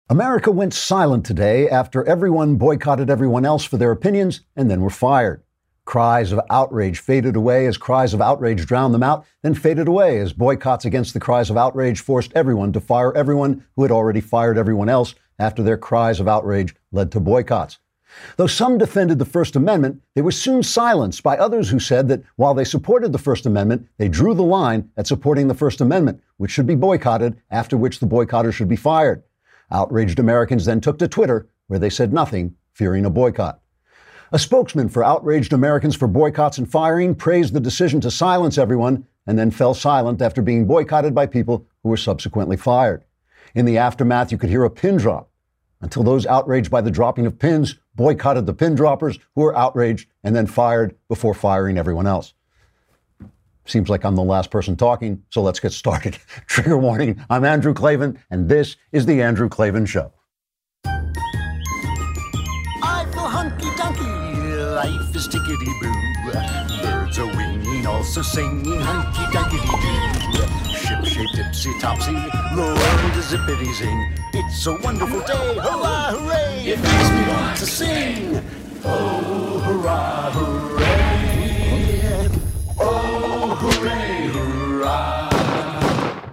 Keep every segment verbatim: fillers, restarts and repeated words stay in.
America went silent today after everyone boycotted everyone else for their opinions and then were fired. Cries of outrage faded away as cries of outrage drowned them out, then faded away as boycotts against the cries of outrage forced everyone to fire everyone who had already fired everyone else after their cries of outrage led to boycotts. Though some defended the First Amendment, they were soon silenced by others who said that while they supported the First Amendment, they drew the line at supporting the First Amendment, which should be boycotted, after which the boycotters should be fired. Outraged Americans then took to Twitter, where they said nothing, fearing a boycott. A spokesman for outraged Americans for boycotts and firing praised the decision to silence everyone and then fell silent after being boycotted by people who were subsequently fired. In the aftermath, you could hear a pin drop, until those outraged by the dropping of pins boycotted the pin droppers who were outraged and then fired before firing everyone else. Seems like I'm the last person talking, so let's get started. Trigger warning, I'm Andrew Klavan, and this is The Andrew Klavan Show. I feel hunky-dunky, life is tickety-boo. Birds are winging, also singing hunky-dunky-doo. Ship-shaped, ipsy-topsy, the world is zippity-zing. It's a wonderful day, hurrah, hooray! It makes me want to sing. Oh, hurrah, hooray! Oh, hooray, hurrah!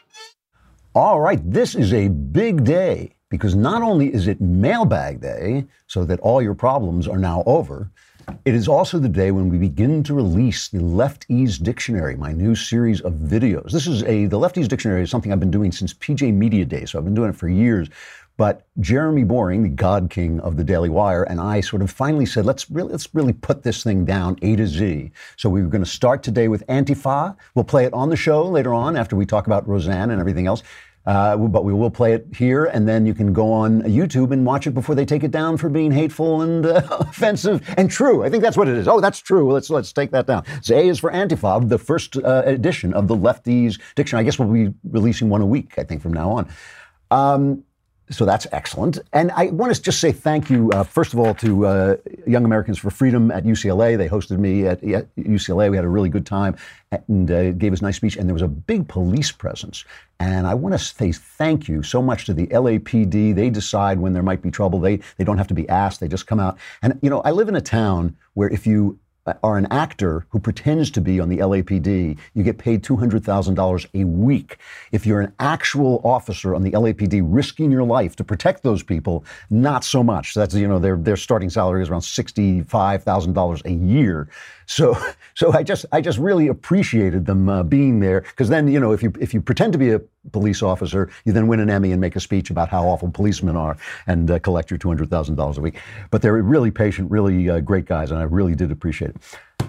All right, this is a big day because not only is it Mailbag Day, so that all your problems are now over, it is also the day when we begin to release the Lefties Dictionary, my new series of videos. This is a, the Lefties Dictionary is something I've been doing since P J Media Days, so I've been doing it for years. But Jeremy Boring, the God King of the Daily Wire, and I sort of finally said, let's really, let's really put this thing down A to Z. So we were going to start today with Antifa. We'll play it on the show later on after we talk about Roseanne and everything else. Uh, but we will play it here, and then you can go on YouTube and watch it before they take it down for being hateful and uh, offensive and true. I think that's what it is. Oh, that's true. Let's let's take that down. So A is for Antifa, the first uh, edition of the Lefties Dictionary. I guess we'll be releasing one a week, I think, from now on. Um, So that's excellent. And I want to just say thank you, uh, first of all, to uh, Young Americans for Freedom at U C L A. They hosted me at, at U C L A. We had a really good time and uh, gave us a nice speech. And there was a big police presence. And I want to say thank you so much to the L A P D. They decide when there might be trouble. They they don't have to be asked. They just come out. And, you know, I live in a town where if you are an actor who pretends to be on the L A P D, you get paid two hundred thousand dollars a week. If you're an actual officer on the L A P D risking your life to protect those people, not so much. That's, you know, their their starting salary is around sixty-five thousand dollars a year. So so I just I just really appreciated them uh, being there, because then, you know, if you if you pretend to be a police officer, you then win an Emmy and make a speech about how awful policemen are and uh, collect your two hundred thousand dollars a week. But they're really patient, really uh, great guys, and I really did appreciate it.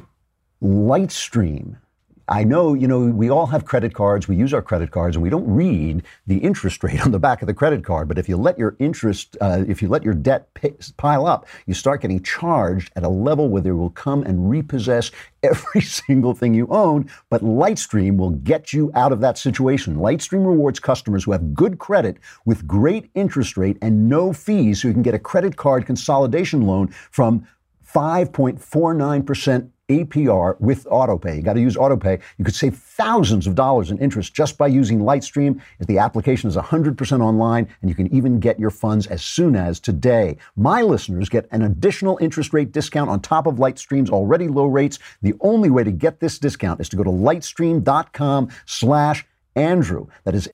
Lightstream. I know, you know, we all have credit cards. We use our credit cards, and we don't read the interest rate on the back of the credit card. But if you let your interest, uh, if you let your debt pay, pile up, you start getting charged at a level where they will come and repossess every single thing you own. But Lightstream will get you out of that situation. Lightstream rewards customers who have good credit with great interest rate and no fees, so you can get a credit card consolidation loan from five point four nine percent A P R with AutoPay. You got to use AutoPay. You could save thousands of dollars in interest just by using Lightstream. The application is one hundred percent online, and you can even get your funds as soon as today. My listeners get an additional interest rate discount on top of Lightstream's already low rates. The only way to get this discount is to go to lightstream.com slash Andrew. That is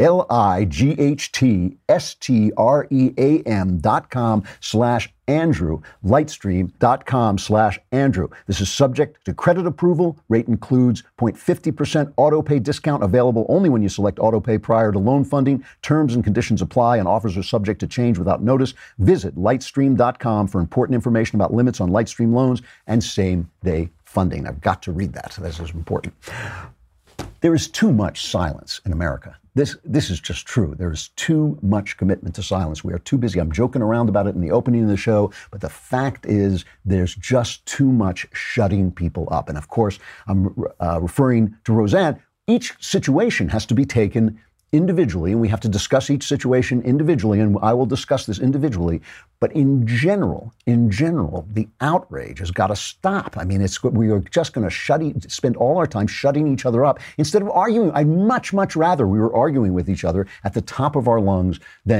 L-I-G-H-T-S-T-R-E-A-M dot com slash Andrew. Lightstream.com slash Andrew. This is subject to credit approval. Rate includes zero point five zero percent AutoPay discount available only when you select AutoPay prior to loan funding. Terms and conditions apply, and offers are subject to change without notice. Visit lightstream dot com for important information about limits on Lightstream loans and same-day funding. I've got to read that. This is important. There is too much silence in America. This this is just true. There is too much commitment to silence. We are too busy. I'm joking around about it in the opening of the show, but the fact is there's just too much shutting people up. And of course, I'm uh, referring to Roseanne. Each situation has to be taken individually, and we have to discuss each situation individually, and I will discuss this individually. But in general, in general, the outrage has got to stop. I mean, it's we are just going to shut e- spend all our time shutting each other up instead of arguing. I'd much, much rather we were arguing with each other at the top of our lungs than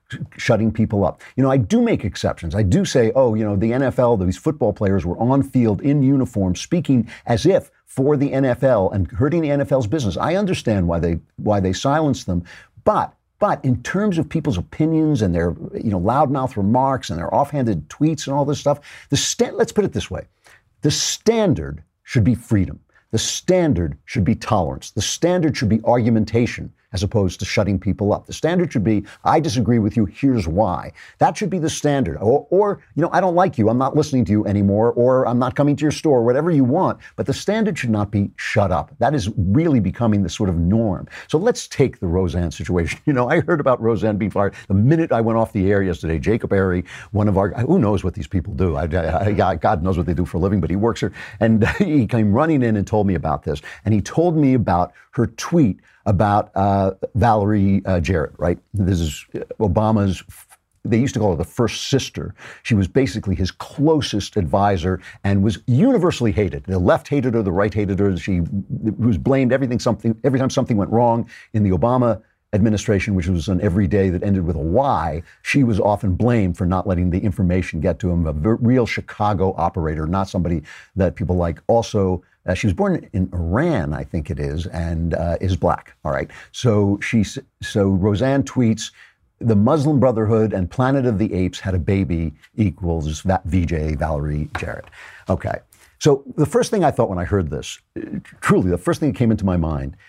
shutting people up. You know, I do make exceptions. I do say, oh, you know, the N F L, these football players were on field in uniform speaking as if for the N F L and hurting the N F L's business. I understand why they why they silenced them, but But in terms of people's opinions and their, you know, loudmouth remarks and their offhanded tweets and all this stuff, the sta- let's put it this way. The standard should be freedom. The standard should be tolerance. The standard should be argumentation as opposed to shutting people up. The standard should be, I disagree with you, here's why. That should be the standard. Or, or, you know, I don't like you, I'm not listening to you anymore, or I'm not coming to your store, whatever you want. But the standard should not be shut up. That is really becoming the sort of norm. So let's take the Roseanne situation. You know, I heard about Roseanne being fired the minute I went off the air yesterday. Jacob Airy, one of our, who knows what these people do? I, I, I, God knows what they do for a living, but he works here. And he came running in and told me about this. And he told me about her tweet about uh, Valerie uh, Jarrett, right? This is Obama's, they used to call her the first sister. She was basically his closest advisor and was universally hated. The left hated her, the right hated her. She was blamed everything, something, every time something went wrong in the Obama administration, which was an every day that ended with a Y, she was often blamed for not letting the information get to him. A v- real Chicago operator, not somebody that people like. Also, uh, she was born in Iran, I think it is, and uh, is black. All right. So she, so Roseanne tweets, the Muslim Brotherhood and Planet of the Apes had a baby equals V J Valerie Jarrett. Okay. So the first thing I thought when I heard this, truly the first thing that came into my mind,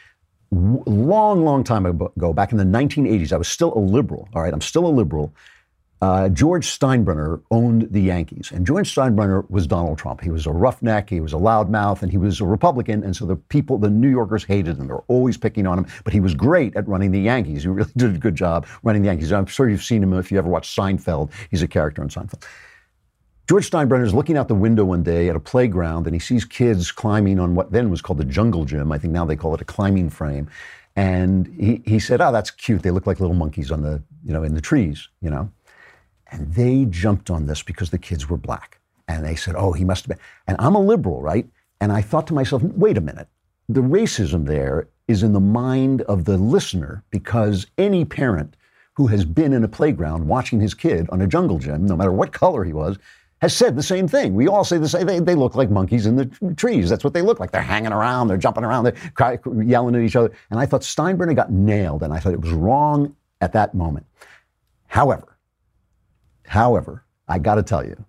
long, long time ago, back in the nineteen eighties, I was still a liberal, all right? I'm still a liberal. Uh, George Steinbrenner owned the Yankees, and George Steinbrenner was Donald Trump. He was a roughneck, he was a loudmouth, and he was a Republican, and so the people, the New Yorkers hated him. They were always picking on him, but he was great at running the Yankees. He really did a good job running the Yankees. I'm sure you've seen him if you ever watched Seinfeld. He's a character on Seinfeld. George Steinbrenner is looking out the window one day at a playground, and he sees kids climbing on what then was called the jungle gym. I think now they call it a climbing frame. And he, he said, oh, that's cute. They look like little monkeys on the, you know, in the trees, you know. And they jumped on this because the kids were black. And they said, oh, he must have been. And I'm a liberal, right? And I thought to myself, wait a minute. The racism there is in the mind of the listener, because any parent who has been in a playground watching his kid on a jungle gym, no matter what color he was, has said the same thing. We all say the same. They, they look like monkeys in the trees. That's what they look like. They're hanging around. They're jumping around. They're cry, yelling at each other. And I thought Steinbrenner got nailed, and I thought it was wrong at that moment. However, however, I got to tell you,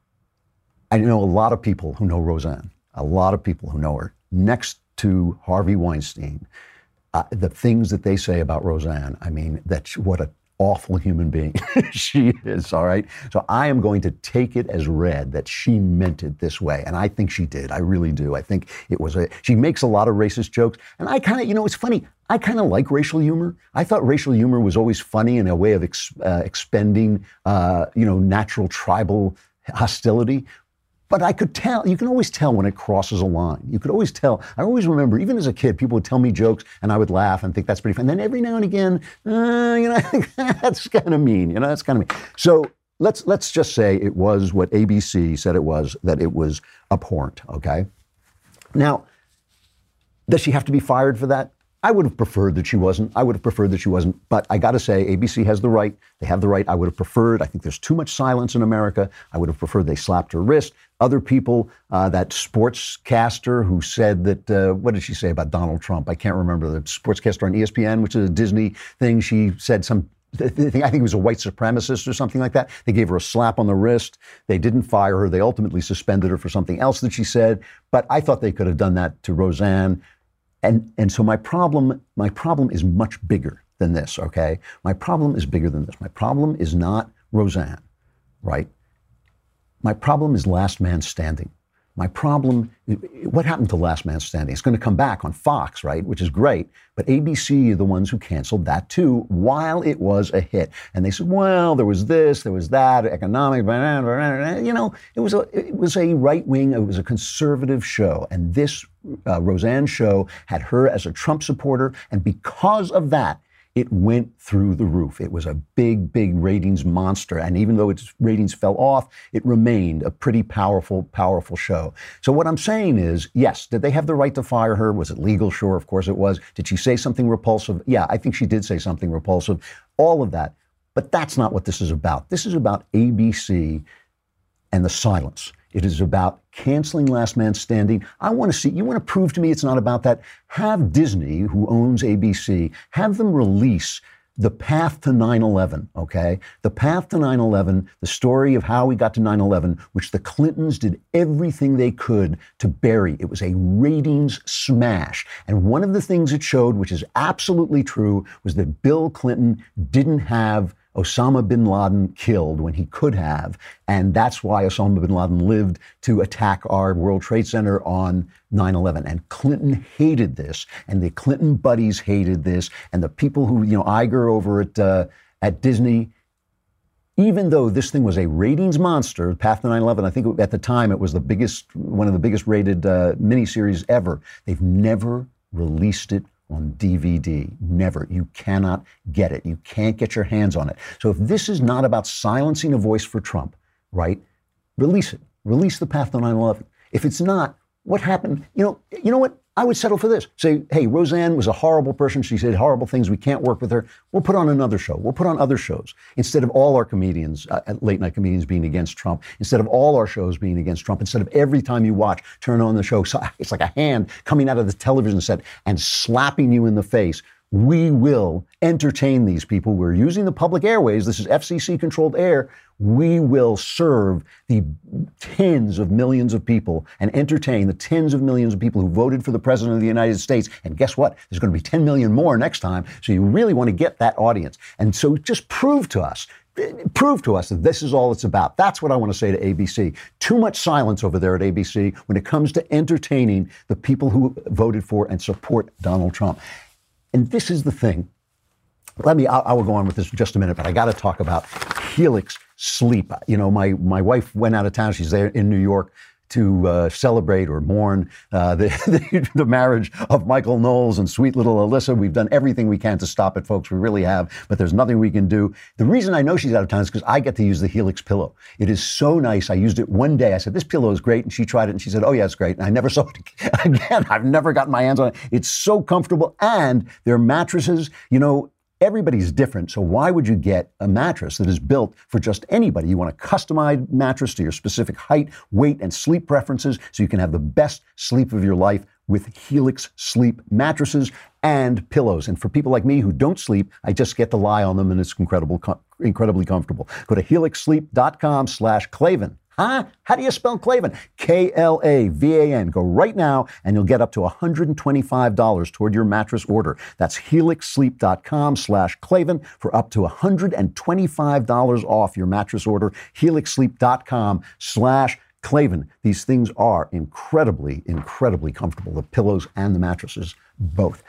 I know a lot of people who know Roseanne, a lot of people who know her. Next to Harvey Weinstein, uh, the things that they say about Roseanne, I mean, that's what a awful human being she is, all right? So I am going to take it as read that she meant it this way. And I think she did. I really do. I think it was a, she makes a lot of racist jokes. And I kind of, you know, it's funny. I kind of like racial humor. I thought racial humor was always funny and a way of ex, uh, expending, uh, you know, natural tribal hostility. But I could tell, you can always tell when it crosses a line. You could always tell. I always remember, even as a kid, people would tell me jokes and I would laugh and think that's pretty fun. And then every now and again, uh, you know, I think that's kind of mean, you know, that's kind of mean. So let's let's just say it was what A B C said it was, that it was abhorrent, okay? Now, does she have to be fired for that? I would have preferred that she wasn't. I would have preferred that she wasn't. But I got to say, A B C has the right. They have the right. I would have preferred. I think there's too much silence in America. I would have preferred they slapped her wrist. Other people, uh, that sportscaster who said that, uh, what did she say about Donald Trump? I can't remember. The sportscaster on E S P N, which is a Disney thing. She said some, I think it was a white supremacist or something like that. They gave her a slap on the wrist. They didn't fire her. They ultimately suspended her for something else that she said. But I thought they could have done that to Roseanne. And and so my problem, my problem is much bigger than this, okay? My problem is bigger than this. My problem is not Roseanne, right? My problem is Last Man Standing. My problem, what happened to Last Man Standing? It's going to come back on Fox, right? Which is great. But A B C are the ones who canceled that too, while it was a hit. And they said, well, there was this, there was that, economic, blah, blah, blah. You know, it was a, it was a right wing, it was a conservative show. And this uh, Roseanne show had her as a Trump supporter. And because of that, it went through the roof. It was a big, big ratings monster. And even though its ratings fell off, it remained a pretty powerful, powerful show. So what I'm saying is, yes, did they have the right to fire her? Was it legal? Sure, of course it was. Did she say something repulsive? Yeah, I think she did say something repulsive. All of that. But that's not what this is about. This is about A B C and the silence. It is about canceling Last Man Standing. I want to see, you want to prove to me it's not about that? Have Disney, who owns A B C, have them release The Path to nine eleven, okay? The Path to nine eleven, the story of how we got to nine eleven, which the Clintons did everything they could to bury. It was a ratings smash. And one of the things it showed, which is absolutely true, was that Bill Clinton didn't have Osama bin Laden killed when he could have, and that's why Osama bin Laden lived to attack our World Trade Center on nine eleven. And Clinton hated this, and the Clinton buddies hated this, and the people who, you know, Iger over at uh, at Disney, even though this thing was a ratings monster, Path to nine eleven, I think at the time it was the biggest, one of the biggest rated uh, miniseries ever, they've never released it on D V D. Never. You cannot get it. You can't get your hands on it. So if this is not about silencing a voice for Trump, right, release it. Release The Path to nine eleven. If it's not, what happened? You know, you know what? I would settle for this. Say, hey, Roseanne was a horrible person. She said horrible things. We can't work with her. We'll put on another show. We'll put on other shows. Instead of all our comedians, uh, late night comedians being against Trump, instead of all our shows being against Trump, instead of every time you watch, turn on the show, so it's like a hand coming out of the television set and slapping you in the face. We will entertain these people. We're using the public airways. This is F C C-controlled air. We will serve the tens of millions of people and entertain the tens of millions of people who voted for the president of the United States. And guess what? There's going to be ten million more next time. So you really want to get that audience. And so just prove to us, prove to us that this is all it's about. That's what I want to say to A B C. Too much silence over there at A B C when it comes to entertaining the people who voted for and support Donald Trump. And this is the thing. Let me, I, I will go on with this in just a minute, but I got to talk about Helix Sleep. You know, my, my wife went out of town. She's there in New York to uh, celebrate or mourn uh, the, the, the marriage of Michael Knowles and sweet little Alyssa. We've done everything we can to stop it, folks. We really have, but there's nothing we can do. The reason I know she's out of town is because I get to use the Helix pillow. It is so nice. I used it one day. I said, this pillow is great. And she tried it and she said, oh yeah, it's great. And I never saw it again. I've never gotten my hands on it. It's so comfortable. And their mattresses, you know, everybody's different, so why would you get a mattress that is built for just anybody? You want a customized mattress to your specific height, weight, and sleep preferences so you can have the best sleep of your life with Helix Sleep mattresses and pillows. And for people like me who don't sleep, I just get to lie on them, and it's incredible, incredibly comfortable. Go to helixsleep.com slash Klavan. Huh? How do you spell Klavan? K L A V A N. Go right now and you'll get up to one hundred twenty-five dollars toward your mattress order. That's helixsleep.com slash Klavan for up to one hundred twenty-five dollars off your mattress order. helixsleep.com slash Klavan. These things are incredibly, incredibly comfortable. The pillows and the mattresses, both.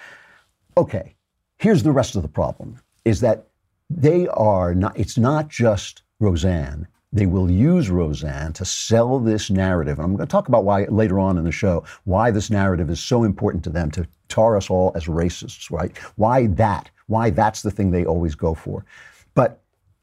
Okay, here's the rest of the problem, is that they are not, it's not just Roseanne. They will use Roseanne to sell this narrative. And I'm going to talk about why later on in the show, why this narrative is so important to them, to tar us all as racists, right? Why that? Why that's the thing they always go for. But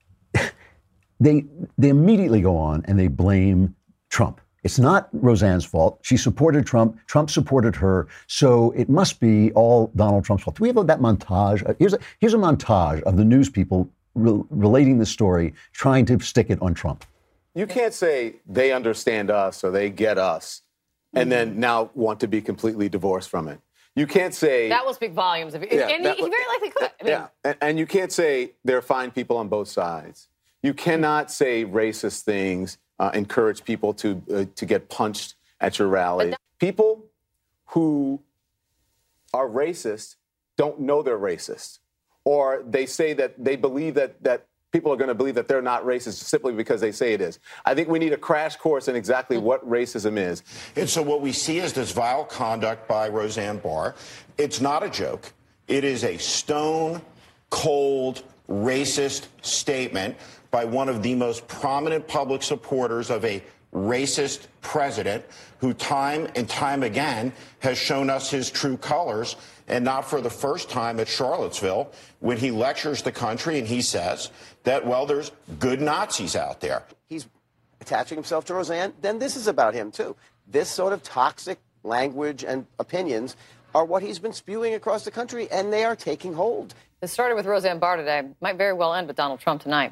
they they immediately go on and they blame Trump. It's not Roseanne's fault. She supported Trump. Trump supported her. So it must be all Donald Trump's fault. Do we have that montage? Here's a, here's a montage of the news people Re- relating the story, trying to stick it on Trump. You can't say they understand us or they get us and then now want to be completely divorced from it. You can't say... That will speak volumes. Of, yeah, and that, he, he very likely could. I mean, yeah, and, and you can't say there are fine people on both sides. You cannot say racist things, uh, encourage people to uh, to get punched at your rally. That- people who are racist don't know they're racist. Or they say that they believe that, that people are going to believe that they're not racist simply because they say it is. I think we need a crash course in exactly what racism is. And so what we see is this vile conduct by Roseanne Barr. It's not a joke. It is a stone cold racist statement by one of the most prominent public supporters of a racist president who time and time again has shown us his true colors, and not for the first time at Charlottesville when he lectures the country and he says that, well, there's good Nazis out there. He's attaching himself to Roseanne. Then this is about him, too. This sort of toxic language and opinions are what he's been spewing across the country, and they are taking hold. It started with Roseanne Barr today. Might very well end with Donald Trump tonight.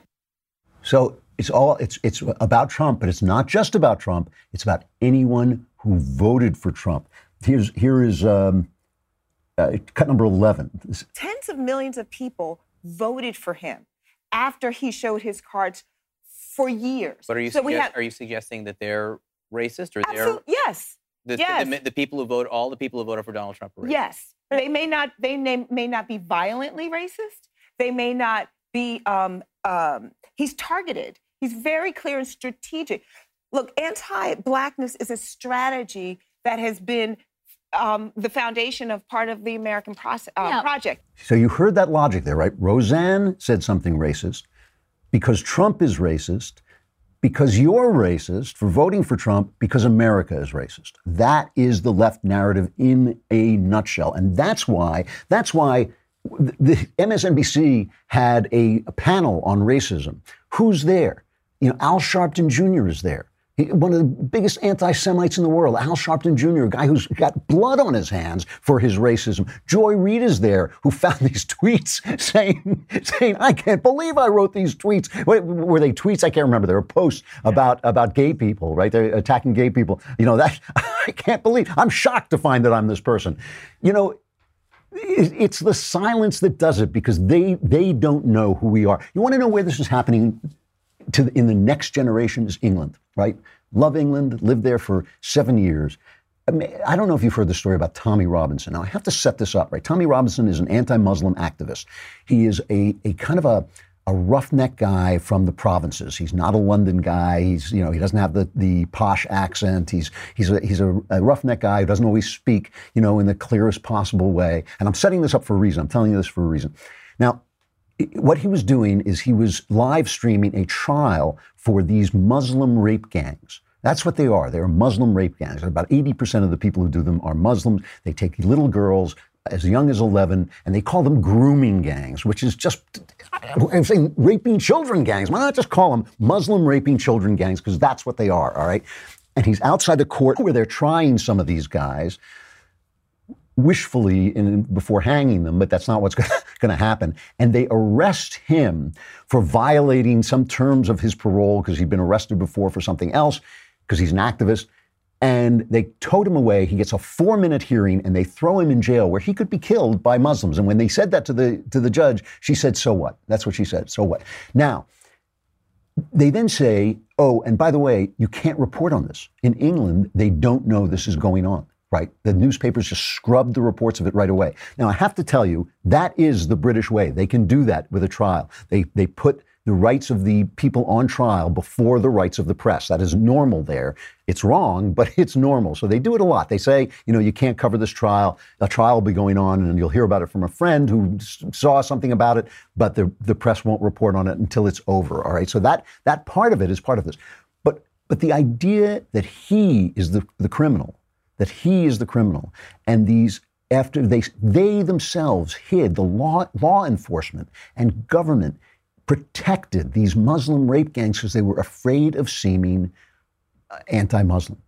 So it's all it's it's about Trump, but it's not just about Trump. It's about anyone who voted for Trump. Here's here is um, uh, cut number eleven. Tens of millions of people voted for him after he showed his cards for years. But are you so we suggest, have, are you suggesting that they're racist or absolute, they're yes, the, yes. the, the people who vote all the people who voted for Donald Trump are racist? Yes, they may not they may, may not be violently racist. They may not be. Um, um, he's targeted. He's very clear and strategic. Look, anti-blackness is a strategy that has been um, the foundation of part of the American process, uh, Yeah. project. So you heard that logic there, right? Roseanne said something racist because Trump is racist, because you're racist for voting for Trump, because America is racist. That is the left narrative in a nutshell. And that's why, that's why the M S N B C had a, a panel on racism. Who's there? You know, Al Sharpton Junior is there. He, one of the biggest anti-Semites in the world, Al Sharpton Junior, a guy who's got blood on his hands for his racism. Joy Reid is there, who found these tweets saying, saying, I can't believe I wrote these tweets. Were, were they tweets? I can't remember. They were posts about, about gay people, right? They're attacking gay people. You know, that I can't believe. I'm shocked to find that I'm this person. You know, it's the silence that does it, because they they don't know who we are. You want to know where this is happening to the, in the next generation is England, right? Love England, lived there for seven years. I mean, I don't know if you've heard the story about Tommy Robinson. Now, I have to set this up, right? Tommy Robinson is an anti-Muslim activist. He is a, a kind of a, a roughneck guy from the provinces. He's not a London guy. He's, you know, he doesn't have the, the posh accent. He's he's a, he's a, a roughneck guy who doesn't always speak, you know, in the clearest possible way. And I'm setting this up for a reason. I'm telling you this for a reason. Now, what he was doing is he was live streaming a trial for these Muslim rape gangs. That's what they are. They're Muslim rape gangs. About eighty percent of the people who do them are Muslims. They take little girls as young as eleven, and they call them grooming gangs, which is just, I'm saying raping children gangs. Why not just call them Muslim raping children gangs? Because that's what they are, all right? And he's outside the court where they're trying some of these guys, wishfully in, before hanging them, but that's not what's going to happen. And they arrest him for violating some terms of his parole because he'd been arrested before for something else, because he's an activist. And they towed him away. He gets a four-minute hearing, and they throw him in jail where he could be killed by Muslims. And when they said that to the to the judge, she said, so what? That's what she said, so what? Now, they then say, oh, and by the way, you can't report on this. In England, they don't know this is going on, right? The newspapers just scrubbed the reports of it right away. Now, I have to tell you, that is the British way. They can do that with a trial. They they put the rights of the people on trial before the rights of the press. That is normal there. It's wrong, but it's normal. So they do it a lot. They say, you know, you can't cover this trial. A trial will be going on, and you'll hear about it from a friend who saw something about it, but the, the press won't report on it until it's over, all right? So that that part of it is part of this. But but the idea that he is the, the criminal, that he is the criminal, and these, after they they themselves hid, the law law enforcement and government protected these Muslim rape gangs because they were afraid of seeming uh, anti-Muslim.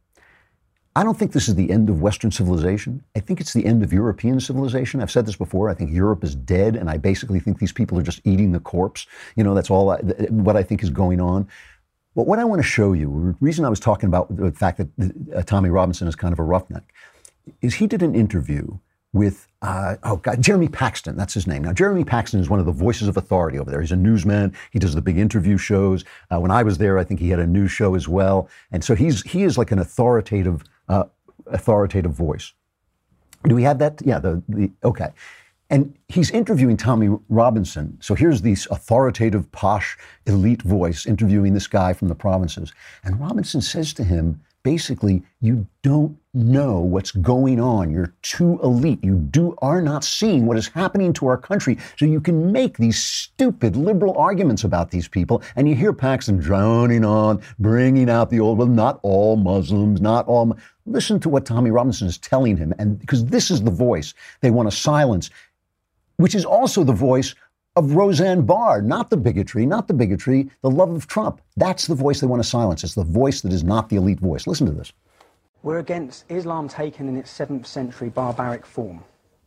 I don't think this is the end of Western civilization. I think it's the end of European civilization. I've said this before. I think Europe is dead, and I basically think these people are just eating the corpse. You know, that's all I, th- what I think is going on. But what I want to show you, the reason I was talking about the fact that uh, Tommy Robinson is kind of a roughneck, is he did an interview with, uh, oh God, Jeremy Paxton, that's his name. Now, Jeremy Paxton is one of the voices of authority over there. He's a newsman. He does the big interview shows. Uh, when I was there, I think he had a news show as well. And so he's he is like an authoritative uh, authoritative voice. Do we have that? Yeah, the, the okay. And he's interviewing Tommy Robinson. So here's this authoritative, posh, elite voice interviewing this guy from the provinces. And Robinson says to him, basically, you don't know what's going on. You're too elite. You do are not seeing what is happening to our country. So you can make these stupid liberal arguments about these people. And you hear Paxton droning on, bringing out the old, well, not all Muslims, not all. Listen to what Tommy Robinson is telling him. And because this is the voice they want to silence, which is also the voice of Roseanne Barr, not the bigotry, not the bigotry, the love of Trump. That's the voice they want to silence. It's the voice that is not the elite voice. Listen to this. We're against Islam taken in its seventh century barbaric form.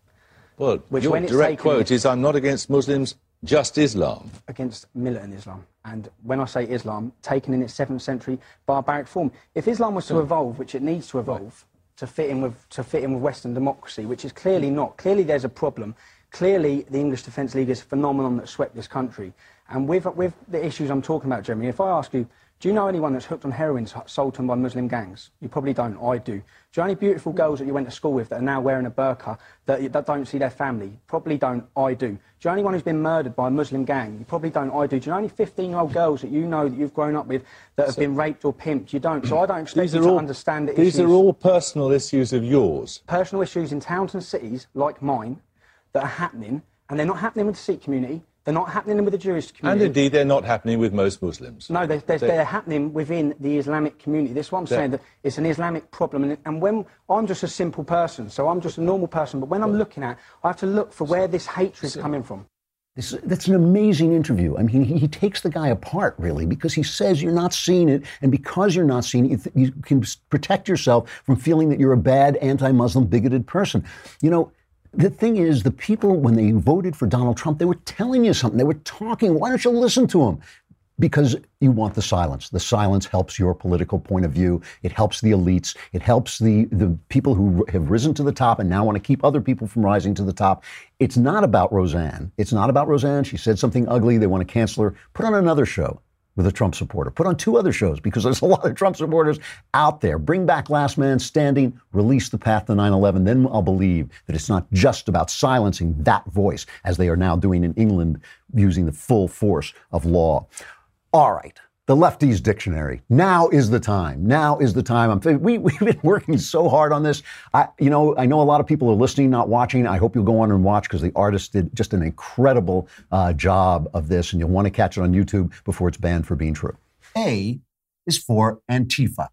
Well, Which your when it's direct taken quote it- is, I'm not against Muslims, just Islam. Against militant Islam. And when I say Islam, taken in its seventh century barbaric form. If Islam was to evolve, which it needs to evolve, to fit in with to fit in with Western democracy, which is clearly not. Clearly there's a problem. Clearly the English Defence League is a phenomenon that swept this country. And with, with the issues I'm talking about, Jeremy, if I ask you, do you know anyone that's hooked on heroin sold to them by Muslim gangs? You probably don't. I do. Do you know any beautiful girls that you went to school with that are now wearing a burqa that, that don't see their family? Probably don't. I do. Do you know anyone who's been murdered by a Muslim gang? You probably don't. I do. Do you know any fifteen-year-old girls that you know that you've grown up with that have so, been raped or pimped? You don't. So I don't expect you to all, understand the these issues. These are all personal issues of yours. Personal issues in towns and cities like mine that are happening, and they're not happening with the Sikh community. They're not happening with the Jewish community. And indeed, they're not happening with most Muslims. No, they're, they're, they're happening within the Islamic community. This is what I'm saying, that it's an Islamic problem. And, and when I'm just a simple person, so I'm just a normal person, but when I'm looking at, I have to look for where this hatred is coming from. This, that's an amazing interview. I mean, he, he takes the guy apart, really, because he says you're not seeing it, and because you're not seeing it, you can protect yourself from feeling that you're a bad, anti-Muslim, bigoted person. You know, the thing is, the people, when they voted for Donald Trump, they were telling you something. They were talking. Why don't you listen to them? Because you want the silence. The silence helps your political point of view. It helps the elites. It helps the, the people who have risen to the top and now want to keep other people from rising to the top. It's not about Roseanne. It's not about Roseanne. She said something ugly. They want to cancel her. Put on another show with a Trump supporter. Put on two other shows, because there's a lot of Trump supporters out there. Bring back Last Man Standing, release The Path to nine eleven. Then I'll believe that it's not just about silencing that voice, as they are now doing in England, using the full force of law. All right. The Lefties Dictionary. Now is the time. Now is the time. I'm, we, we've been working so hard on this. I, you know, I know a lot of people are listening, not watching. I hope you'll go on and watch, because the artist did just an incredible uh, job of this, and you'll want to catch it on YouTube before it's banned for being true. A is for Antifa.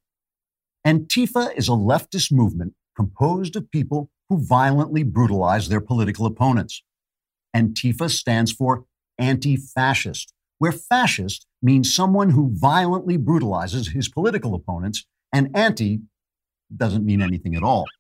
Antifa is a leftist movement composed of people who violently brutalize their political opponents. Antifa stands for anti-fascist, where fascist means someone who violently brutalizes his political opponents, and anti doesn't mean anything at all.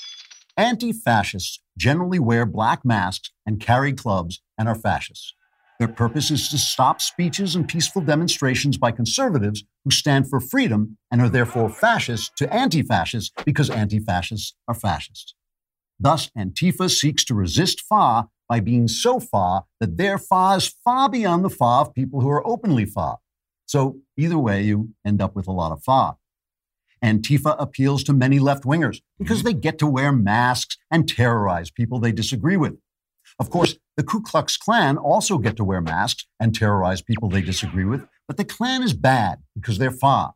Anti-fascists generally wear black masks and carry clubs and are fascists. Their purpose is to stop speeches and peaceful demonstrations by conservatives who stand for freedom and are therefore fascists to anti-fascists, because anti-fascists are fascists. Thus, Antifa seeks to resist F A by being so F A that their F A is far beyond the F A of people who are openly F A. So either way, you end up with a lot of F A. Antifa appeals to many left-wingers because they get to wear masks and terrorize people they disagree with. Of course, the Ku Klux Klan also get to wear masks and terrorize people they disagree with, but the Klan is bad because they're F A.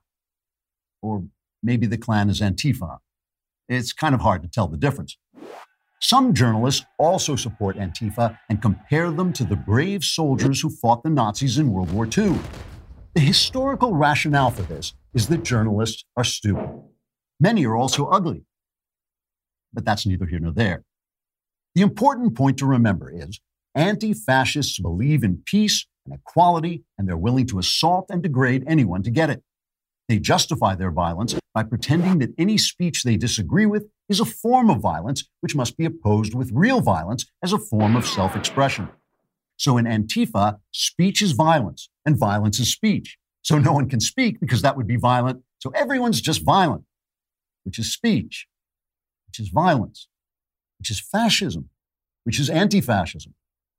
Or maybe the Klan is Antifa. It's kind of hard to tell the difference. Some journalists also support Antifa and compare them to the brave soldiers who fought the Nazis in World War Two. The historical rationale for this is that journalists are stupid. Many are also ugly. But that's neither here nor there. The important point to remember is anti-fascists believe in peace and equality, and they're willing to assault and degrade anyone to get it. They justify their violence by pretending that any speech they disagree with is a form of violence, which must be opposed with real violence as a form of self-expression. So in Antifa, speech is violence, and violence is speech. So no one can speak because that would be violent. So everyone's just violent, which is speech, which is violence, which is fascism, which is anti-fascism.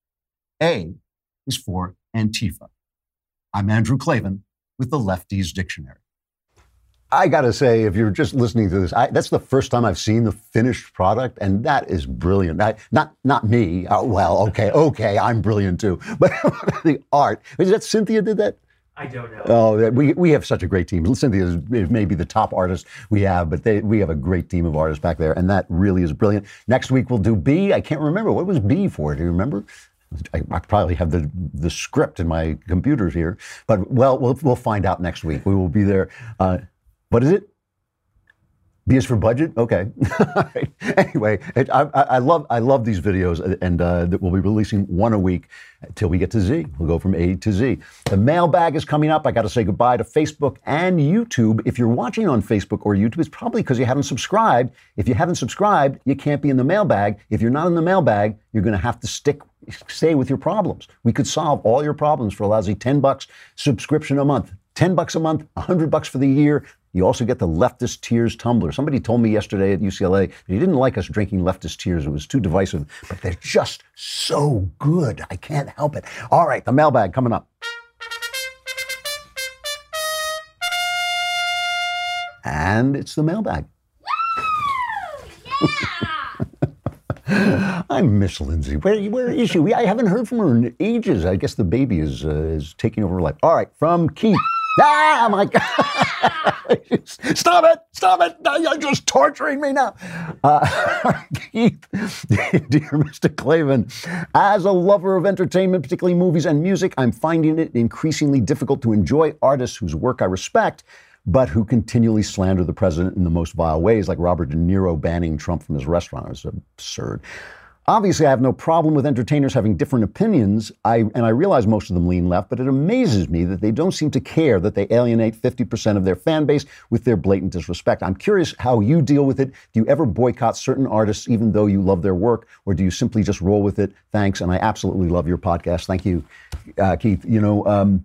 A is for Antifa. I'm Andrew Klavan with the Lefties Dictionary. I got to say, if you're just listening to this, I, that's the first time I've seen the finished product, and that is brilliant. I, not not me. Uh, well, okay, okay, I'm brilliant too. But the art. Is that Cynthia did that? I don't know. Oh, we we have such a great team. Cynthia is maybe the top artist we have, but they, we have a great team of artists back there, and that really is brilliant. Next week we'll do B. I can't remember. What was B for? Do you remember? I, I probably have the the script in my computers here, but well, we'll we'll find out next week. We will be there. Uh, what is it? B is for budget? Okay. All right. Anyway, it, I, I love I love these videos, and uh, that we'll be releasing one a week until we get to Z. We'll go from A to Z. The mailbag is coming up. I got to say goodbye to Facebook and YouTube. If you're watching on Facebook or YouTube, it's probably because you haven't subscribed. If you haven't subscribed, you can't be in the mailbag. If you're not in the mailbag, you're going to have to stick stay with your problems. We could solve all your problems for a lousy ten bucks subscription a month. ten bucks a month, one hundred bucks for the year. You also get the Leftist Tears tumbler. Somebody told me yesterday at U C L A that he didn't like us drinking Leftist Tears. It was too divisive, but they're just so good. I can't help it. All right, the mailbag coming up. And it's the mailbag. I miss Lindsay. Where, where is she? We, I haven't heard from her in ages. I guess the baby is uh, is taking over her life. All right, from Keith. Ah, my God. Stop it. Stop it. You're just torturing me now. Uh, Keith, dear Mister Klavan, as a lover of entertainment, particularly movies and music, I'm finding it increasingly difficult to enjoy artists whose work I respect, but who continually slander the president in the most vile ways, like Robert De Niro banning Trump from his restaurant. It was absurd. Obviously, I have no problem with entertainers having different opinions, I, and I realize most of them lean left, but it amazes me that they don't seem to care that they alienate fifty percent of their fan base with their blatant disrespect. I'm curious how you deal with it. Do you ever boycott certain artists even though you love their work, or do you simply just roll with it? Thanks, and I absolutely love your podcast. Thank you, uh, Keith. You know, um,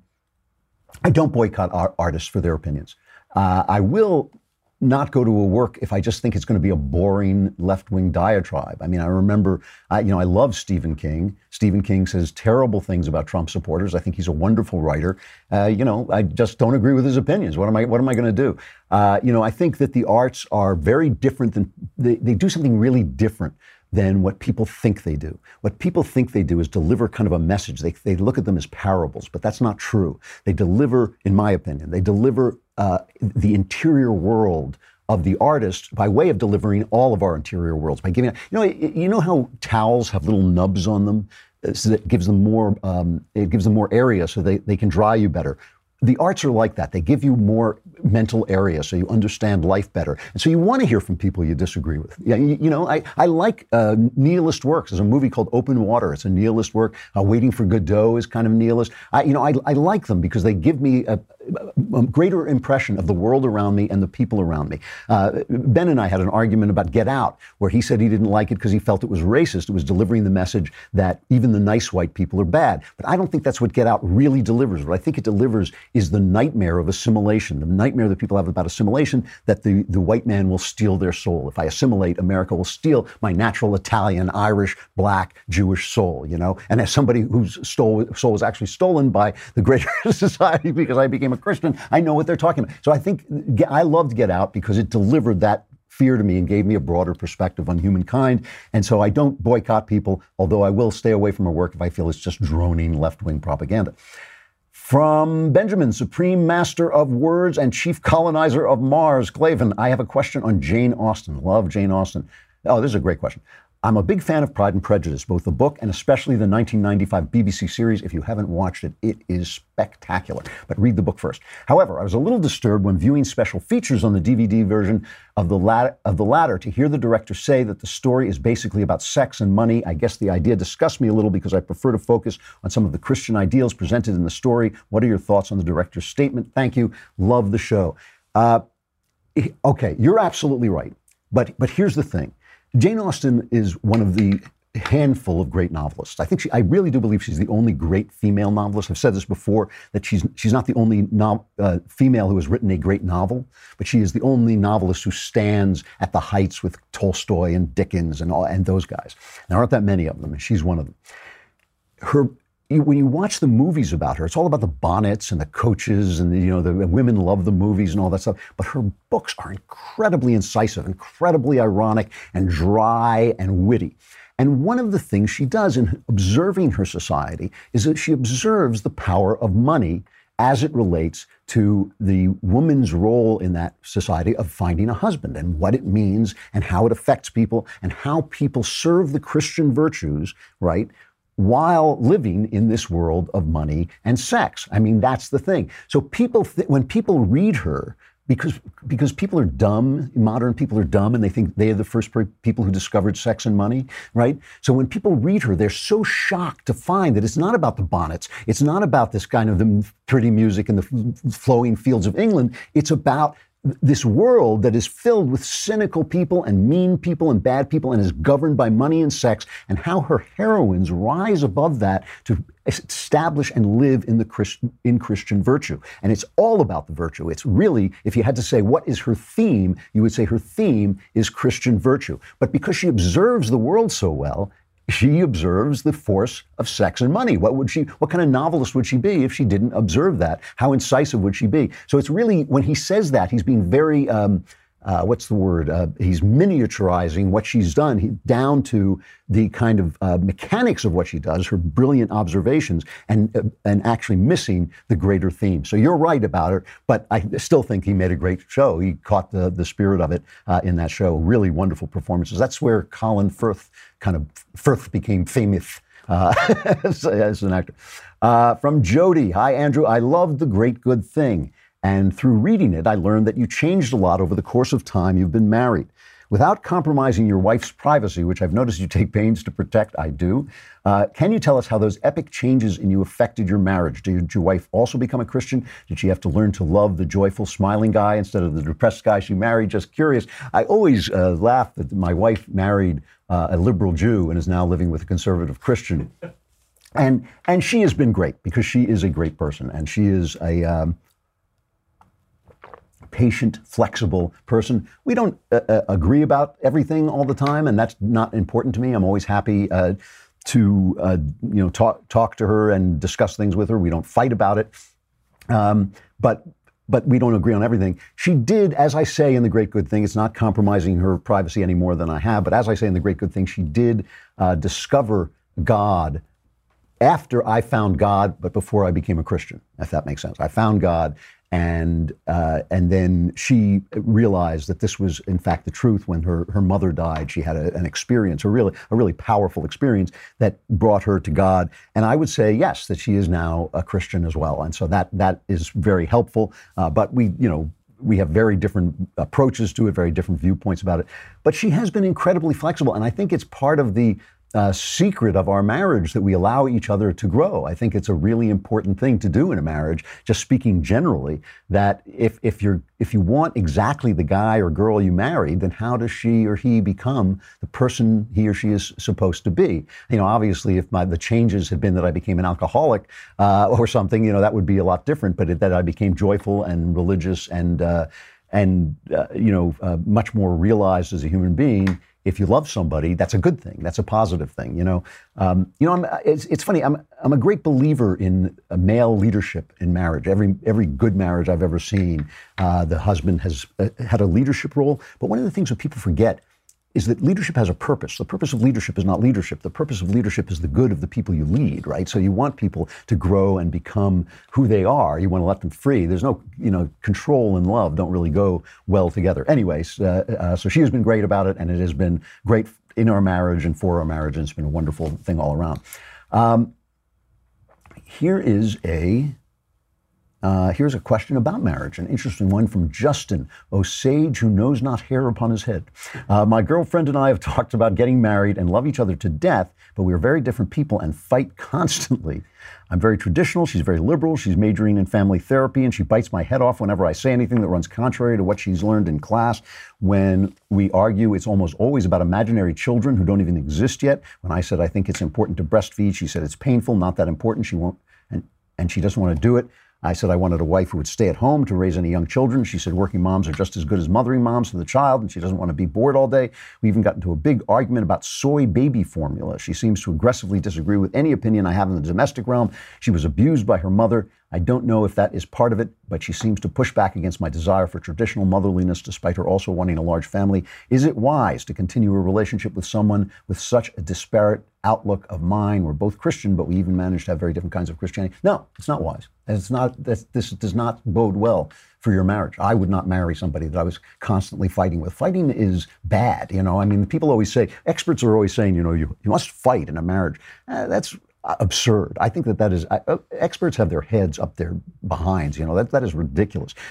I don't boycott art- artists for their opinions. Uh, I will not go to a work if I just think it's going to be a boring left-wing diatribe. I mean, I remember, I, you know, I love Stephen King. Stephen King says terrible things about Trump supporters. I think he's a wonderful writer. Uh, you know, I just don't agree with his opinions. What am I, what am I going to do? Uh, you know, I think that the arts are very different than, they, they do something really different than what people think they do. What people think they do is deliver kind of a message. They, they look at them as parables, but that's not true. They deliver, in my opinion, they deliver uh, the interior world of the artist by way of delivering all of our interior worlds. By giving, you know, you know how towels have little nubs on them, so that gives them more, um, it gives them more area so they, they can dry you better. The arts are like that. They give you more mental area so you understand life better. And so you want to hear from people you disagree with. Yeah, you, you know, I, I like uh, nihilist works. There's a movie called Open Water. It's a nihilist work. Uh, Waiting for Godot is kind of nihilist. I, you know, I, I like them because they give me a, a greater impression of the world around me and the people around me. Uh, Ben and I had an argument about Get Out, where he said he didn't like it because he felt it was racist. It was delivering the message that even the nice white people are bad. But I don't think that's what Get Out really delivers. What I think it delivers is the nightmare of assimilation, the nightmare that people have about assimilation, that the, the white man will steal their soul. If I assimilate, America will steal my natural Italian, Irish, black, Jewish soul, you know? And as somebody whose soul, soul was actually stolen by the greater society because I became a Christian, I know what they're talking about. So I think I loved Get Out because it delivered that fear to me and gave me a broader perspective on humankind. And so I don't boycott people, although I will stay away from a work if I feel it's just droning left-wing propaganda. From Benjamin, Supreme Master of Words and Chief Colonizer of Mars, Klavan, I have a question on Jane Austen. Love Jane Austen. Oh, this is a great question. I'm a big fan of Pride and Prejudice, both the book and especially the nineteen ninety-five B B C series. If you haven't watched it, it is spectacular. But read the book first. However, I was a little disturbed when viewing special features on the D V D version of the latter, of the latter to hear the director say that the story is basically about sex and money. I guess the idea disgusts me a little because I prefer to focus on some of the Christian ideals presented in the story. What are your thoughts on the director's statement? Thank you. Love the show. Uh, okay, you're absolutely right. But but here's the thing. Jane Austen is one of the handful of great novelists. I think she, I really do believe she's the only great female novelist. I've said this before, that she's she's not the only no, uh, female who has written a great novel, but she is the only novelist who stands at the heights with Tolstoy and Dickens and all, and those guys. There aren't that many of them, and she's one of them. Her When you watch the movies about her, it's all about the bonnets and the coaches and the, you know, the women love the movies and all that stuff. But her books are incredibly incisive, incredibly ironic and dry and witty. And one of the things she does in observing her society is that she observes the power of money as it relates to the woman's role in that society of finding a husband and what it means and how it affects people and how people serve the Christian virtues, right, while living in this world of money and sex. I mean, that's the thing. So people, th- when people read her, because because people are dumb. Modern people are dumb, and they think they are the first per- people who discovered sex and money, right? So when people read her, they're so shocked to find that it's not about the bonnets. It's not about this kind of the pretty music and the f- flowing fields of England. It's about this world that is filled with cynical people and mean people and bad people and is governed by money and sex, and how her heroines rise above that to establish and live in the Christian, in Christian virtue. And it's all about the virtue. It's really, if you had to say what is her theme, you would say her theme is Christian virtue. But because she observes the world so well, she observes the force of sex and money. What would she, what kind of novelist would she be if she didn't observe that? How incisive would she be? So it's really, when he says that, he's being very, um, uh, what's the word? Uh, he's miniaturizing what she's done he, down to the kind of uh, mechanics of what she does, her brilliant observations, and uh, and actually missing the greater theme. So you're right about her, but I still think he made a great show. He caught the, the spirit of it uh, in that show. Really wonderful performances. That's where Colin Firth kind of, Firth became famous uh, as, as an actor. Uh, from Jody, hi Andrew, I loved The Great Good Thing. And through reading it, I learned that you changed a lot over the course of time you've been married. Without compromising your wife's privacy, which I've noticed you take pains to protect, I do, uh, can you tell us how those epic changes in you affected your marriage? Did your wife also become a Christian? Did she have to learn to love the joyful, smiling guy instead of the depressed guy she married? Just curious. I always uh, laugh that my wife married uh, a liberal Jew and is now living with a conservative Christian. And, and she has been great because she is a great person, and she is a... Um, patient, flexible person. We don't uh, uh, agree about everything all the time, and that's not important to me. I'm always happy uh, to uh, you know talk talk to her and discuss things with her. We don't fight about it, um, but but we don't agree on everything. She did, as I say in The Great Good Thing, it's not compromising her privacy any more than I have, but as I say in The Great Good Thing, she did uh, discover God after I found God, but before I became a Christian, if that makes sense. I found God, and uh, and then she realized that this was, in fact, the truth. When her, her mother died, she had a, an experience, a really a really powerful experience that brought her to God. And I would say, yes, that she is now a Christian as well. And so that that is very helpful. Uh, but we, you know, we have very different approaches to it, very different viewpoints about it. But she has been incredibly flexible, and I think it's part of the Uh, secret of our marriage that we allow each other to grow. I think it's a really important thing to do in a marriage, just speaking generally, that if if you're if you want exactly the guy or girl you married, then how does she or he become the person he or she is supposed to be? You know, obviously, if my, the changes had been that I became an alcoholic uh, or something, you know, that would be a lot different. But it, that I became joyful and religious and uh, and uh, you know uh, much more realized as a human being. If you love somebody, that's a good thing. That's a positive thing. You know, um, you know. I'm, it's, it's funny. I'm I'm a great believer in uh, male leadership in marriage. Every every good marriage I've ever seen, uh, the husband has uh, had a leadership role. But one of the things that people forget is that leadership has a purpose. The purpose of leadership is not leadership. The purpose of leadership is the good of the people you lead, right? So you want people to grow and become who they are. You want to let them free. There's no, you know, control and love don't really go well together. Anyways, uh, uh, so she has been great about it, and it has been great in our marriage and for our marriage, and it's been a wonderful thing all around. Um, here is a... Uh, here's a question about marriage, an interesting one from Justin, O sage who knows not hair upon his head. Uh, my girlfriend and I have talked about getting married and love each other to death, but we are very different people and fight constantly. I'm very traditional, she's very liberal, she's majoring in family therapy, and she bites my head off whenever I say anything that runs contrary to what she's learned in class. When we argue, it's almost always about imaginary children who don't even exist yet. When I said I think it's important to breastfeed, she said it's painful, not that important, she won't, and, and she doesn't want to do it. I said I wanted a wife who would stay at home to raise any young children. She said working moms are just as good as mothering moms for the child, and she doesn't want to be bored all day. We even got into a big argument about soy baby formula. She seems to aggressively disagree with any opinion I have in the domestic realm. She was abused by her mother. I don't know if that is part of it, but she seems to push back against my desire for traditional motherliness despite her also wanting a large family. Is it wise to continue a relationship with someone with such a disparate outlook of mine? We're both Christian, but we even manage to have very different kinds of Christianity. No, it's not wise. It's not. This does not bode well for your marriage. I would not marry somebody that I was constantly fighting with. Fighting is bad. You know, I mean, people always say, experts are always saying, you know, you, you must fight in a marriage. Uh, that's absurd. I think that that is, uh, experts have their heads up their behinds. You know, that that is ridiculous.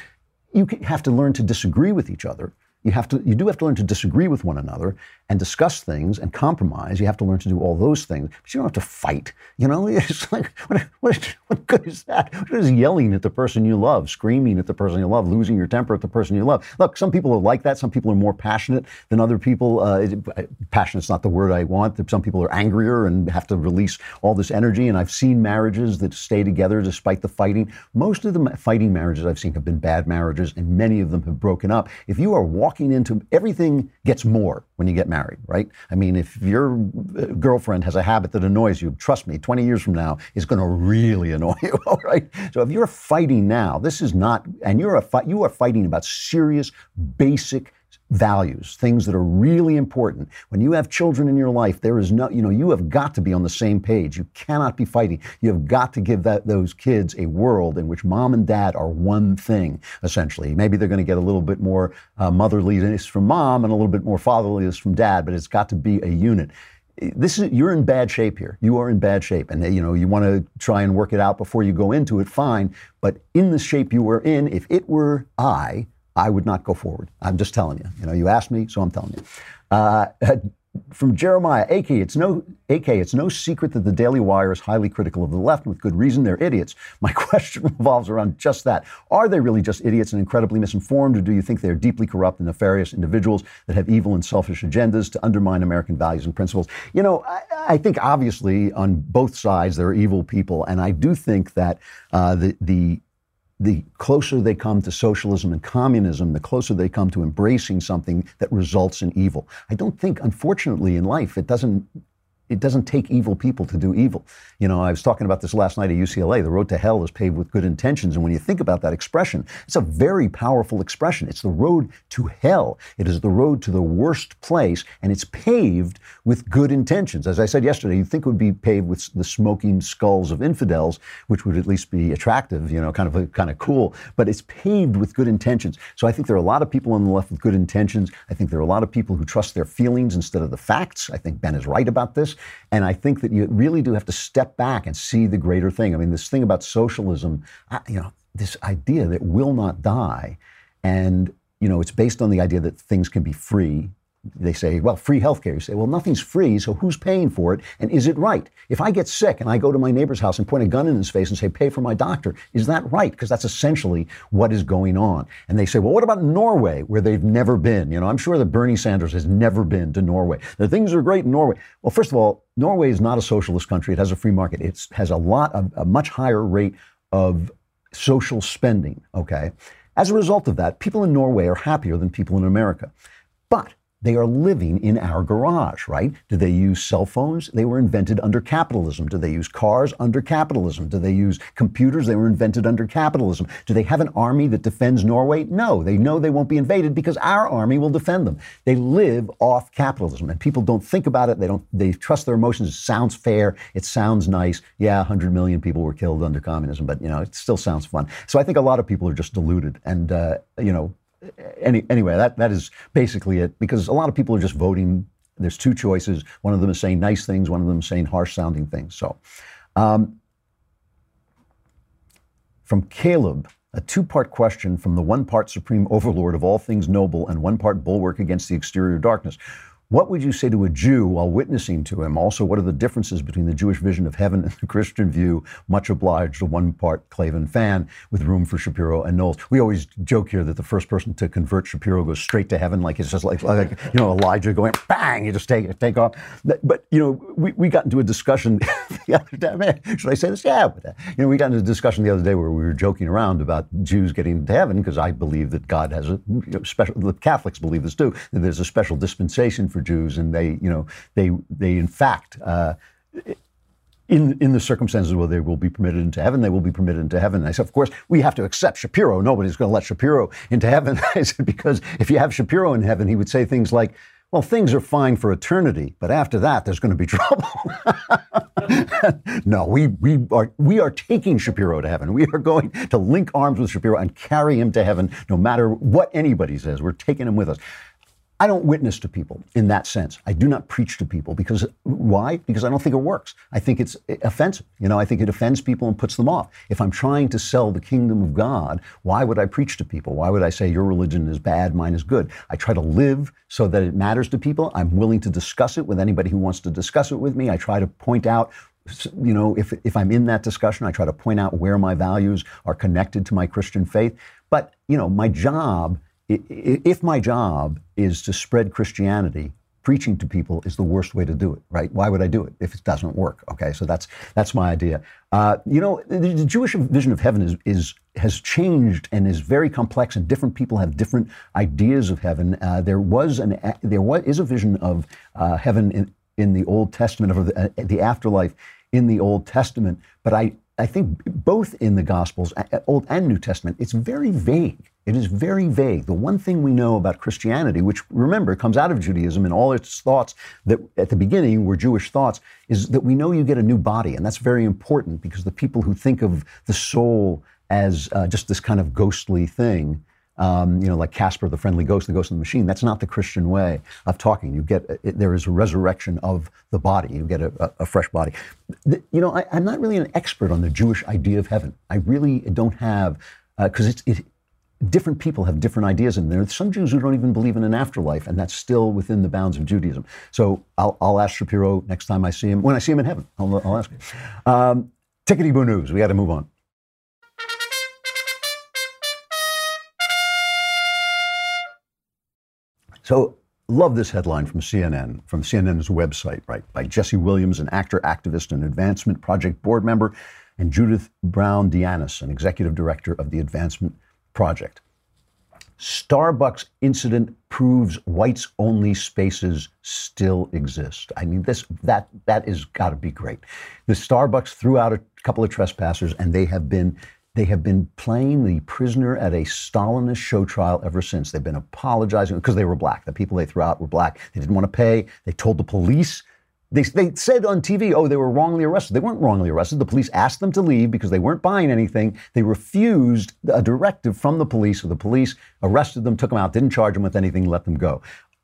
you have to learn to disagree with each other. You have to, you do have to learn to disagree with one another and discuss things and compromise. You have to learn to do all those things, but you don't have to fight. You know, it's like, what, what, what good is that? What is yelling at the person you love, screaming at the person you love, losing your temper at the person you love? Look, some people are like that. Some people are more passionate than other people. Uh, passionate's not the word I want. Some people are angrier and have to release all this energy. And I've seen marriages that stay together despite the fighting. Most of the fighting marriages I've seen have been bad marriages, and many of them have broken up. If you are walking into, everything gets more when you get married, right? I mean, if your girlfriend has a habit that annoys you, trust me, twenty years from now, it's going to really annoy you, all right? So if you're fighting now, this is not, and you're a fight, you are fighting about serious, basic values, things that are really important. When you have children in your life, there is no, you know, you have got to be on the same page. You cannot be fighting. You have got to give that, those kids a world in which mom and dad are one thing, essentially. Maybe they're going to get a little bit more uh, motherliness from mom and a little bit more fatherliness from dad, but it's got to be a unit. This is, you're in bad shape here. You are in bad shape. And, you know, you want to try and work it out before you go into it, fine. But in the shape you were in, if it were I, I would not go forward. I'm just telling you. You know, you asked me, so I'm telling you. Uh, from Jeremiah, A K, it's no A K, it's no secret that the Daily Wire is highly critical of the left, and with good reason. They're idiots. My question revolves around just that. Are they really just idiots and incredibly misinformed, or do you think they're deeply corrupt and nefarious individuals that have evil and selfish agendas to undermine American values and principles? You know, I, I think obviously on both sides there are evil people, and I do think that uh, the the the closer they come to socialism and communism, the closer they come to embracing something that results in evil. I don't think, unfortunately, in life, it doesn't It doesn't take evil people to do evil. You know, I was talking about this last night at U C L A. The road to hell is paved with good intentions. And when you think about that expression, it's a very powerful expression. It's the road to hell. It is the road to the worst place, and it's paved with good intentions. As I said yesterday, you'd think it would be paved with the smoking skulls of infidels, which would at least be attractive, you know, kind of kind of cool. But it's paved with good intentions. So I think there are a lot of people on the left with good intentions. I think there are a lot of people who trust their feelings instead of the facts. I think Ben is right about this. And I think that you really do have to step back and see the greater thing. I mean, this thing about socialism, you know, this idea that will not die. And, you know, it's based on the idea that things can be free. They say, well, free healthcare. You say, well, nothing's free, so who's paying for it? And is it right? If I get sick and I go to my neighbor's house and point a gun in his face and say, pay for my doctor, is that right? Because that's essentially what is going on. And they say, well, what about Norway, where they've never been? You know, I'm sure that Bernie Sanders has never been to Norway. The things are great in Norway. Well, first of all, Norway is not a socialist country. It has a free market. It has a lot of, a much higher rate of social spending, okay? As a result of that, people in Norway are happier than people in America. But they are living in our garage, right? Do they use cell phones? They were invented under capitalism. Do they use cars? Under capitalism. Do they use computers? They were invented under capitalism. Do they have an army that defends Norway? No, they know they won't be invaded because our army will defend them. They live off capitalism, and people don't think about it. They don't. They trust their emotions. It sounds fair. It sounds nice. Yeah, one hundred million people were killed under communism, but you know, it still sounds fun. So I think a lot of people are just deluded, and uh, you know. Any, anyway, that, that is basically it, because a lot of people are just voting. There's two choices. One of them is saying nice things. One of them is saying harsh-sounding things. So, um, from Caleb, a two-part question from the one-part supreme overlord of all things noble and one-part bulwark against the exterior darkness. What would you say to a Jew while witnessing to him? Also, what are the differences between the Jewish vision of heaven and the Christian view? Much obliged, a one-part Klavan fan with room for Shapiro and Knowles. We always joke here that the first person to convert Shapiro goes straight to heaven, like it's just like, like you know, Elijah going, bang, you just take take off. But, you know, we, we got into a discussion the other day. Man, should I say this? Yeah. But, you know, we got into a discussion the other day where we were joking around about Jews getting into heaven, because I believe that God has a you know, special, the Catholics believe this too, that there's a special dispensation for Jews, and they, you know, they, they in fact, uh, in in the circumstances where they will be permitted into heaven, they will be permitted into heaven. And I said, of course, we have to accept Shapiro. Nobody's going to let Shapiro into heaven. I said, because if you have Shapiro in heaven, he would say things like, well, things are fine for eternity, but after that, there's going to be trouble. No, we we are we are taking Shapiro to heaven. We are going to link arms with Shapiro and carry him to heaven, no matter what anybody says. We're taking him with us. I don't witness to people in that sense. I do not preach to people because, why? Because I don't think it works. I think it's offensive. You know, I think it offends people and puts them off. If I'm trying to sell the kingdom of God, why would I preach to people? Why would I say your religion is bad, mine is good? I try to live so that it matters to people. I'm willing to discuss it with anybody who wants to discuss it with me. I try to point out, you know, if, if I'm in that discussion, I try to point out where my values are connected to my Christian faith. But, you know, my job If my job is to spread Christianity, preaching to people is the worst way to do it, right? Why would I do it if it doesn't work? Okay, so that's that's my idea. Uh, you know, the, the Jewish vision of heaven is is has changed and is very complex, and different people have different ideas of heaven. Uh, there was an there was is a vision of uh, heaven in, in the Old Testament, of the, uh, the afterlife in the Old Testament, but I. I think both in the Gospels, Old and New Testament, it's very vague. It is very vague. The one thing we know about Christianity, which, remember, comes out of Judaism and all its thoughts that at the beginning were Jewish thoughts, is that we know you get a new body. And that's very important because the people who think of the soul as uh, just this kind of ghostly thing, Um, you know, like Casper, the friendly ghost, the ghost in the machine. That's not the Christian way of talking. You get, it, there is a resurrection of the body. You get a, a, a fresh body. The, you know, I, I'm not really an expert on the Jewish idea of heaven. I really don't have, because uh, it's, it, different people have different ideas. And there are some Jews who don't even believe in an afterlife, and that's still within the bounds of Judaism. So I'll, I'll ask Shapiro next time I see him, when I see him in heaven, I'll, I'll ask him. Um, Tickety-boo news. We got to move on. So, love this headline from C N N, from C N N's website, right, by Jesse Williams, an actor, activist, and Advancement Project board member, and Judith Brown Dianis, an executive director of the Advancement Project. Starbucks incident proves whites-only spaces still exist. I mean, this that that is got to be great. The Starbucks threw out a couple of trespassers, and they have been. They have been playing the prisoner at a Stalinist show trial ever since. They've been apologizing because they were black. The people they threw out were black. They didn't want to pay. They told the police. They, they said on T V, oh, they were wrongly arrested. They weren't wrongly arrested. The police asked them to leave because they weren't buying anything. They refused a directive from the police. So the police arrested them, took them out, didn't charge them with anything, let them go.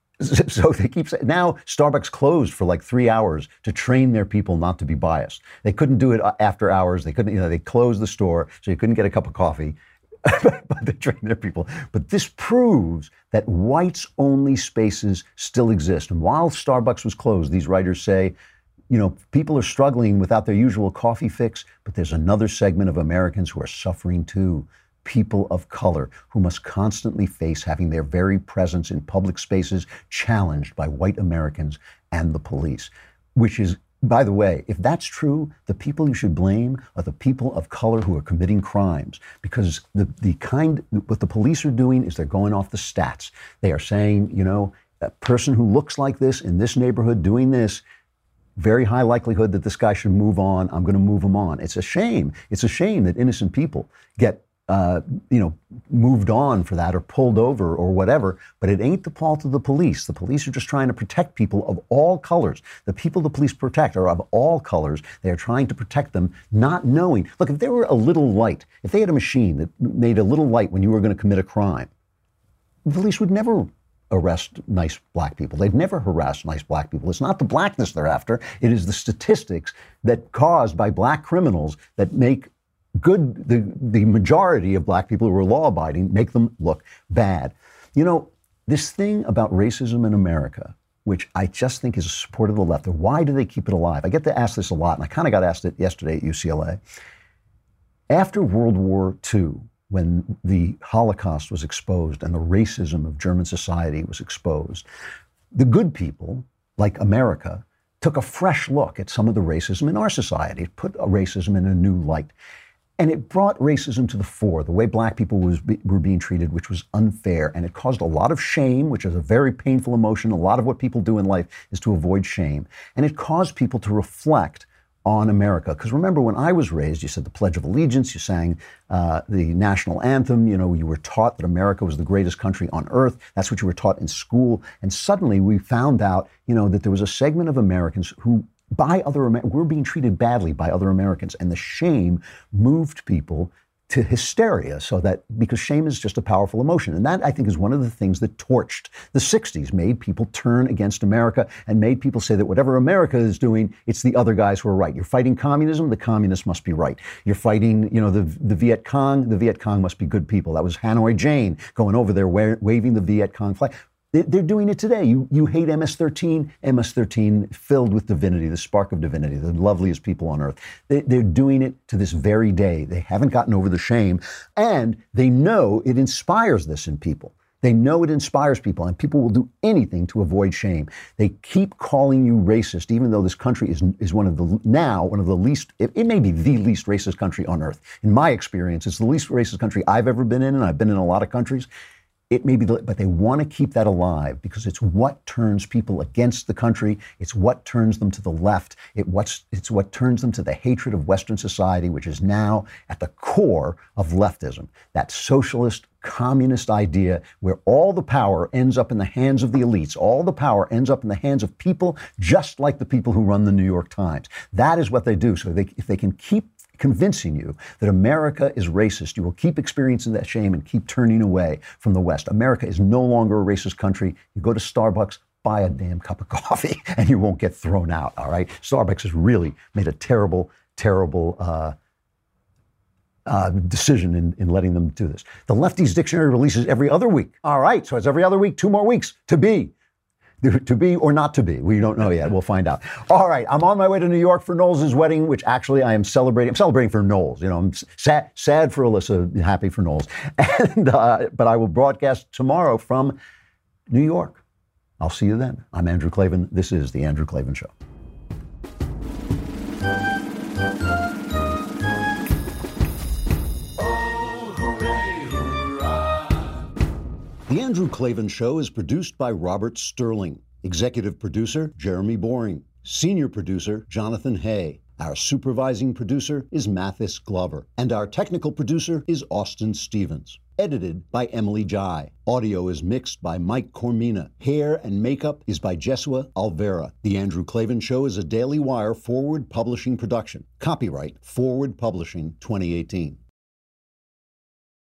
So they keep saying, now Starbucks closed for like three hours to train their people not to be biased. They couldn't do it after hours. They couldn't, you know, they closed the store so you couldn't get a cup of coffee, but they trained their people. But this proves that whites-only spaces still exist. And while Starbucks was closed, these writers say, you know, people are struggling without their usual coffee fix, but there's another segment of Americans who are suffering too. People of color who must constantly face having their very presence in public spaces challenged by white Americans and the police, which is, by the way, if that's true, the people you should blame are the people of color who are committing crimes, because the, the kind, what the police are doing is they're going off the stats. They are saying, you know, a person who looks like this in this neighborhood doing this, very high likelihood that this guy should move on. I'm going to move him on. It's a shame. It's a shame that innocent people get Uh, you know, moved on for that or pulled over or whatever, but it ain't the fault of the police. The police are just trying to protect people of all colors. The people the police protect are of all colors. They are trying to protect them, not knowing. Look, if there were a little light, if they had a machine that made a little light when you were going to commit a crime, the police would never arrest nice black people. They'd never harass nice black people. It's not the blackness they're after. It is the statistics that caused by black criminals that make good, the, the majority of black people who are law-abiding, make them look bad. You know, this thing about racism in America, which I just think is a support of the left, why do they keep it alive? I get to ask this a lot, and I kind of got asked it yesterday at U C L A. After World War Two, when the Holocaust was exposed and the racism of German society was exposed, the good people, like America, took a fresh look at some of the racism in our society. It put racism in a new light. And it brought racism to the fore, the way black people was, were being treated, which was unfair. And it caused a lot of shame, which is a very painful emotion. A lot of what people do in life is to avoid shame. And it caused people to reflect on America. Because remember, when I was raised, you said the Pledge of Allegiance, you sang uh, the national anthem, you know, you were taught that America was the greatest country on earth. That's what you were taught in school. And suddenly we found out, you know, that there was a segment of Americans who by other, we're being treated badly by other Americans. And the shame moved people to hysteria, so that because shame is just a powerful emotion. And that, I think, is one of the things that torched the sixties, made people turn against America and made people say that whatever America is doing, it's the other guys who are right. You're fighting communism, the communists must be right. You're fighting, you know, the, the Viet Cong, the Viet Cong must be good people. That was Hanoi Jane going over there wa- waving the Viet Cong flag. They're doing it today. You you hate M S thirteen, M S thirteen filled with divinity, the spark of divinity, the loveliest people on earth. They, they're doing it to this very day. They haven't gotten over the shame, and they know it inspires this in people. They know it inspires people, and people will do anything to avoid shame. They keep calling you racist, even though this country is is one of the now one of the least. It, it may be the least racist country on earth. In my experience, it's the least racist country I've ever been in, and I've been in a lot of countries. It may be, but they want to keep that alive because it's what turns people against the country. It's what turns them to the left. It what's, it's what turns them to the hatred of Western society, which is now at the core of leftism. That socialist, communist idea where all the power ends up in the hands of the elites. All the power ends up in the hands of people just like the people who run the New York Times. That is what they do. So they, if they can keep convincing you that America is racist, you will keep experiencing that shame and keep turning away from the West. America is no longer a racist country. You go to Starbucks, buy a damn cup of coffee, and you won't get thrown out, all right? Starbucks has really made a terrible, terrible uh, uh, decision in, in letting them do this. The Lefties Dictionary releases every other week. All right, so it's every other week, two more weeks to be. To be or not to be. We don't know yet. We'll find out. All right. I'm on my way to New York for Knowles' wedding, which actually I am celebrating. I'm celebrating for Knowles. You know, I'm sad, sad for Alyssa, happy for Knowles. And, uh, but I will broadcast tomorrow from New York. I'll see you then. I'm Andrew Klavan. This is The Andrew Klavan Show. The Andrew Klavan Show is produced by Robert Sterling. Executive producer, Jeremy Boring. Senior producer, Jonathan Hay. Our supervising producer is Mathis Glover. And our technical producer is Austin Stevens. Edited by Emily Jai. Audio is mixed by Mike Cormina. Hair and makeup is by Jesua Alvera. The Andrew Klavan Show is a Daily Wire Forward Publishing production. Copyright Forward Publishing twenty eighteen.